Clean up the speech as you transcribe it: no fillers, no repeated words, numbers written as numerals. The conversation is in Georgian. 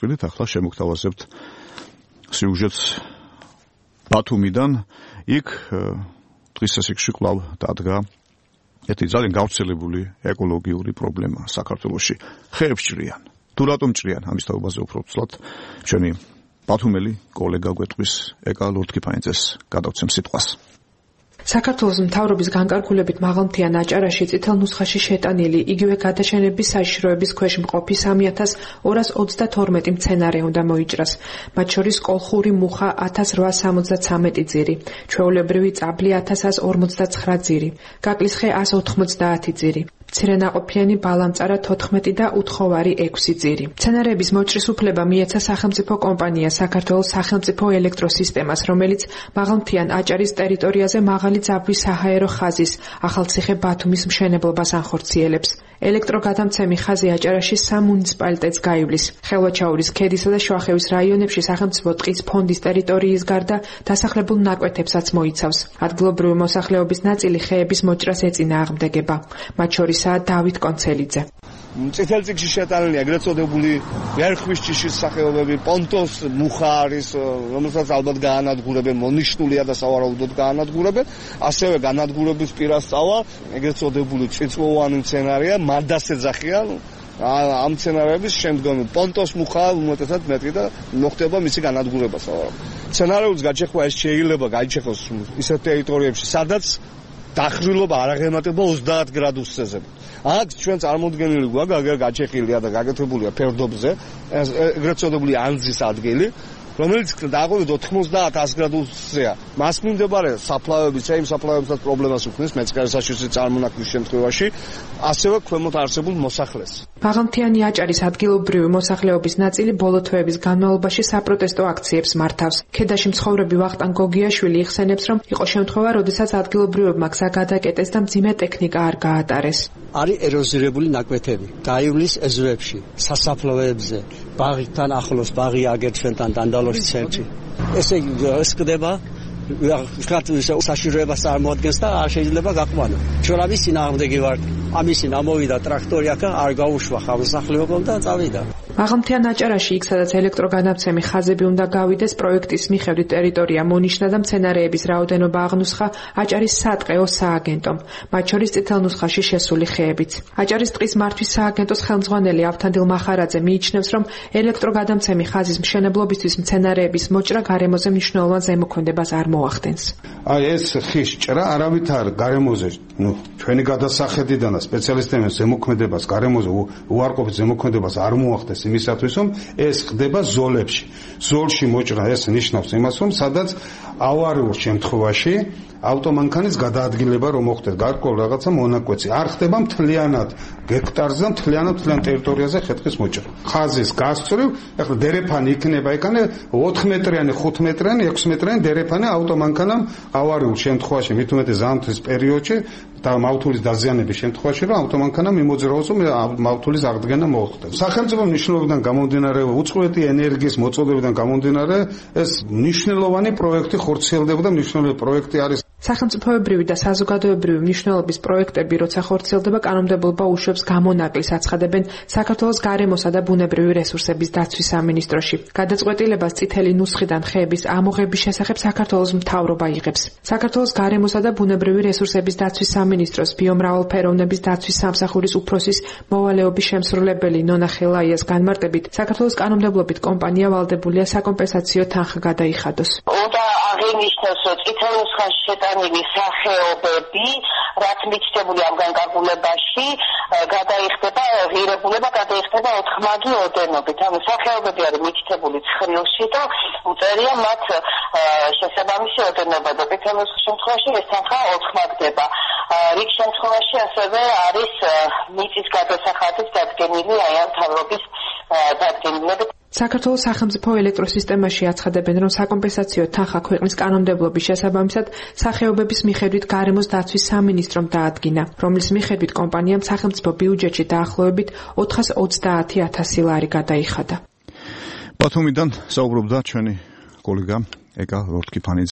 სიკვდილით. ახლა შემოგთავაზებთ სიუჟეტს ბათუმიდან. იქ დღის წესრიგში კვლავ დადგა ერთი ძალიან გავრცელებული ეკოლოგიური პრობლემა საქართველოში. ხეებს ჭრიან. თუ რატომ ჭრიან, ამის თაობაზე უფრო ვცლად ჩვენი ბათუმელი კოლეგა გვეტყვის ეკა ლორთქიფანიძეს გადავცემ სიტყვას. საქართველოს მთავრობის განკარგულებით მაღალმთიან აჭარაში წითელ ნუსხაში შეტანილი იგივე გადაშენების საშიშროების ქვეშ მყოფი 3222 მცენარე უნდა მოიჭრას. მათ შორის კოლხური მუხა 1873 ძირი, ჩვეულებრივი წაბლი 1159 ძირი, გაკლისხე 190 ძირი. მცირენაყოფიანი ბალამწარა 14 და უთხოვარი 6 ძირი. მცენარეების მოჭრის უფლება მიეცა სახელმწიფო კომპანია საქართველოს სახელმწიფო ელექტროსისტემას, რომელიც მაღალმთიან აჭარის ტერიტორიაზე მაღალი ძაბვის საჰაერო ხაზის ახალციხე ბათუმის მშენებლობას ანხორციელებს. ელექტროგადამცემი ხაზი აჭარაში 3 მუნიციპალიტეტს გაივლის. ხელვაჩაურის ქედისა და შუახევის რაიონებში სახელმწიფო ტყის ფონდის ტერიტორიის გარდა დასახლებულ ნაკვეთებსაც მოიცავს. ადგილობრივი მოსახლეობის ნაწილი ხეების მოჭრას ეწინააღმდეგება. მათ შორისაა დავით კონცელიძე. წითელ წიგნში შეტანილი ეგრეთ წოდებული ვერხვის ჭიშის სახეობები, პონტოს მუხა არის, რომელსაც ალბათ გაანადგურებენ, მონიშნულია და სავარაუდოდ გაანადგურებენ. ასევე განადგურების პირას წავა ეგრეთ წოდებული წიწვოვანი მცენარეა, მადას ეძახიან. ამ მცენარეების შემდგომი პონტოს მუხა უმეტესად მეტი და მოხდება მისი განადგურება სავარაუდოდ. მცენარეულს გაჩეხვა ეს შეიძლება გაიჩეხოს ისეთ ტერიტორიებში, სადაც დახრილობა არ აღემატება 30 გრადუსზე. აქ ჩვენ წარმოდგენილი გვაქვს გაჩეხილია და გაკეთებულია ფერდობზე ეგრეთ წოდებული ანძის ადგილი, რომელიც დაახლოებით 90-100 გრადუსზეა. მას მიმდებარე საფლავების, იმ საფლავებსაც პრობლემას უქმნის მეწყერსაშიში წარმონაქმნის შემთხვევაში, ასევე ქვემოთ არსებულ მოსახლეს. მაღალმთიანი აჭარის ადგილობრივი მოსახლეობის ნაწილი ბოლო თვეების განმავლობაში საპროტესტო აქციებს მართავს. ქედაში მცხოვრები ვახტანგ გოგიაშვილი იხსენებს, რომ იყო შემთხვევა, როდესაც ადგილობრივებმა გზა გადაკეტეს და მძიმე ტექნიკა არ გაატარეს. არის ეროზირებული ნაკვეთები, გაივლის ეზოებში, სასაფლავეებზე, ბაღთან ახლოს, ბაღი აგერ ჩვენთან დანდალოს ცენტრში. ესე ეს ხდება საშიშროებას წარმოადგენს და არ შეიძლება გაყვანო. ჩვენ ამის წინააღმდეგი ვართ. ამისინ ამოვიდა ტრაქტორი აქ არ გაუშვა ხალხსახლეობამ და წავიდა. მაღალმთიან აჭარაში იქ სადაც ელექტროგადამცემი ხაზები უნდა გავიდეს, პროექტის მიხედვით ტერიტორია მონიშნა და მცენარეების რაოდენობა აღნუსხა აჭარის სატყეო სააგენტომ, მათ შორის წითელ ნუსხაში შესული ხეებიც. აჭარის ტყის მართვის სააგენტოს ხელმძღვანელი ავთანდილ მახარაძე მიიჩნევს, რომ ელექტროგადამცემი ხაზის მშენებლობისთვის მცენარეების მოჭრა გარემოზე მნიშვნელოვან ზემოქმედებას არ მოახდენს. ეს ხის ჭრა არავით არ გარემოზე, ჩვენი გადასახედიდან სპეციალისტების ზემოქმედებას, გარემოზე უარყოფით ზემოქმედებას არ მოახდენს იმისათვის, რომ ეს ხდება ზოლებში. ზოლში მოჭრა ეს ნიშნავს იმას, რომ სადაც ავარიულ შემთხვევაში ავტომანქანის გადაადგილება რომ მოხდეს, გარკვეულ რაღაცა მონაკვეთი არ ხდება მთლიანად გექტარზე, მთლიანად ტერიტორიაზე ხეთხის მოჭრა. ხაზის გასწვრივ, ეხლა დერეფანი იქნება ეკანე 4 მეტრიანი, 5 მეტრიანი, 6 მეტრიანი დერეფანი ავტომანქანამ ავარიულ შემთხვევაში, მით უმეტეს ზამთრის პერიოდში და მავთულის დაზიანების შემთხვევაში, რომ ავტომანქანამ იმოძრაოს, რომ მავთულის აღდგენა მოხდეს. სახელმწიფო მნიშვნელობიდან გამომდინარე, უწყლოთი ენერგიის მოწოდებიდან გამომდინარე, ეს მნიშვნელოვანი პროექტი ხორციელდება და მნიშვნელოვანი პროექტი არის. სახელმწიფოებრივი და საზოგადოებრივი მნიშვნელობის პროექტები, როცა ხორციელდება, კანონმდებლობა უშვებს გამონაკლის, აცხადებენ საქართველოს გარემოსა და ბუნებრივი რესურსების დაცვის სამინისტროში. გადაწყვეტილებას წითელი ნუსხიდან ხეების ამოღების შესახებ საქართველოს მთავრობა იღებს. საქართველოს გარემოსა და ბუნებრივი რესურსების დაცვის სამინისტროს ბიომრავალფეროვნების დაცვის სამსახურის უფროსის მოვალეობის შემსრულებელი ნონა ხელაიას განმარტებით, საქართველოს კანონმდებლობით კომპანია ვალდებულია საკომპენსაციო თანხა გადაიხადოს. აღინიშნოს, რომ წითელ ნუსხაში შეტანილი სახეობები, რაც მითითებული ამ განკარგულებაში, გადაიხდება ღირებულება გადაიხდება ოთხმაგი ოდენობით. ანუ სახეობები არის მითითებული ცხრილში და უწერია მათ შესაბამისი ოდენობა და წითელ ნუსხის შემთხვევაში ეს თანხა ოთხმაგდება. რიგ შემთხვევაში ასევე არის მიწის გადასახადით დადგენილი აი ამ მთავრობის დადგენილებით. საქართველოს სახელმწიფო ელექტროსისტემაში აცხადებენ, რომ საკომპენსაციო თანხა ქვეყნის კანონმდებლობის შესაბამისად სახეობების მიხედვით გარემოს დაცვის სამინისტრომ დაადგინა, რომლის მიხედვით კომპანიამ სახელმწიფო ბიუჯეტში დაახლოებით 430.000 ლარი გადაიხადა. ბათუმიდან საუბრობდა ჩვენი კოლეგა ეკა ლორთქიფანიძე.